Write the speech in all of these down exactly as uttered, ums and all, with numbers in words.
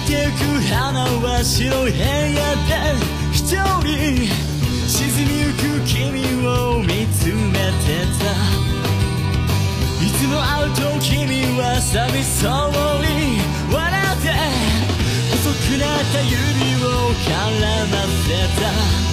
てく花は白い部屋で一人沈みゆく君を見つめてた。いつも会うと君は寂しそうに笑って細くなった指を絡ませた。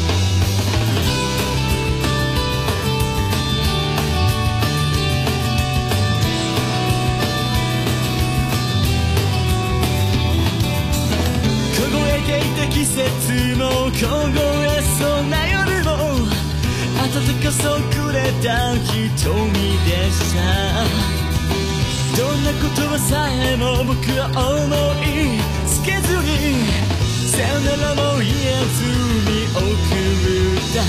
季節も凍えそうな夜も暖かさをくれた瞳でした。どんな言葉さえも僕は思いつけずにさよならも言えずに送った。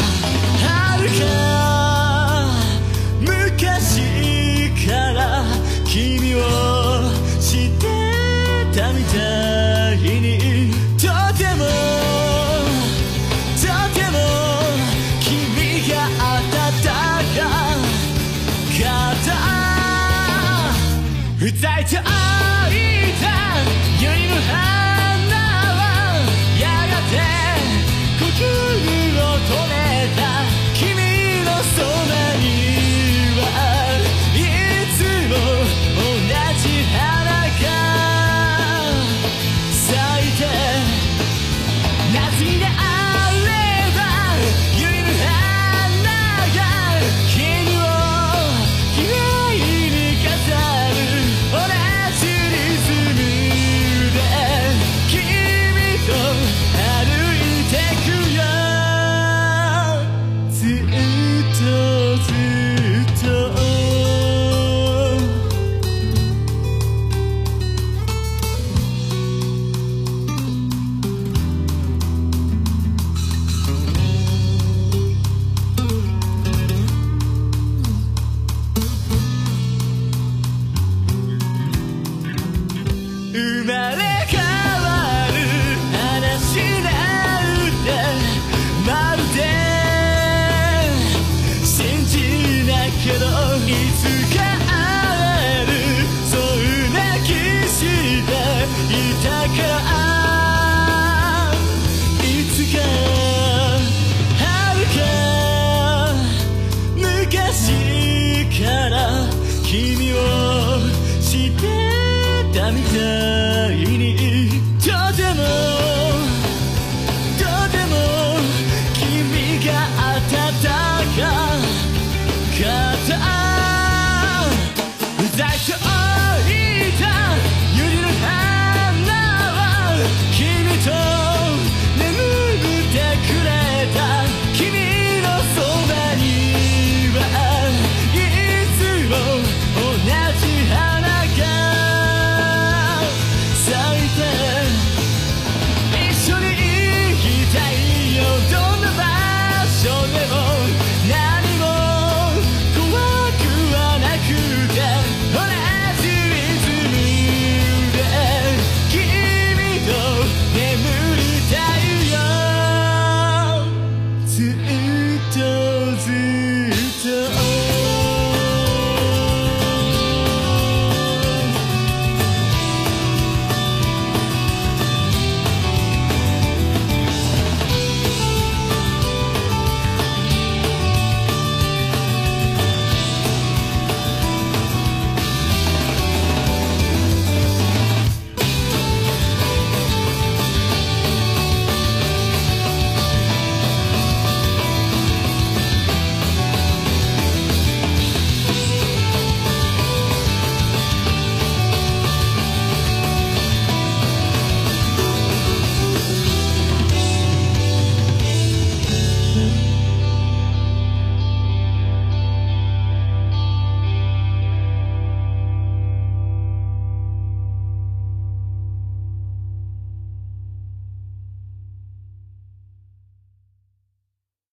遥か昔から君を知ってたみたいにとてもとても君が温かかった。二重と開いた百合の花はやがて呼吸を止めた。君のそばにはいつも同じ花が咲いて、夏にであれば百合の花が君をきれいに飾る。同じリズムで君と歩いてくよ。ずっとずっと生まれ変わる話なんてまるで信じないけど、いつか会えるそんな気していたから、いつか遥か昔から君を知ってたみたいにとても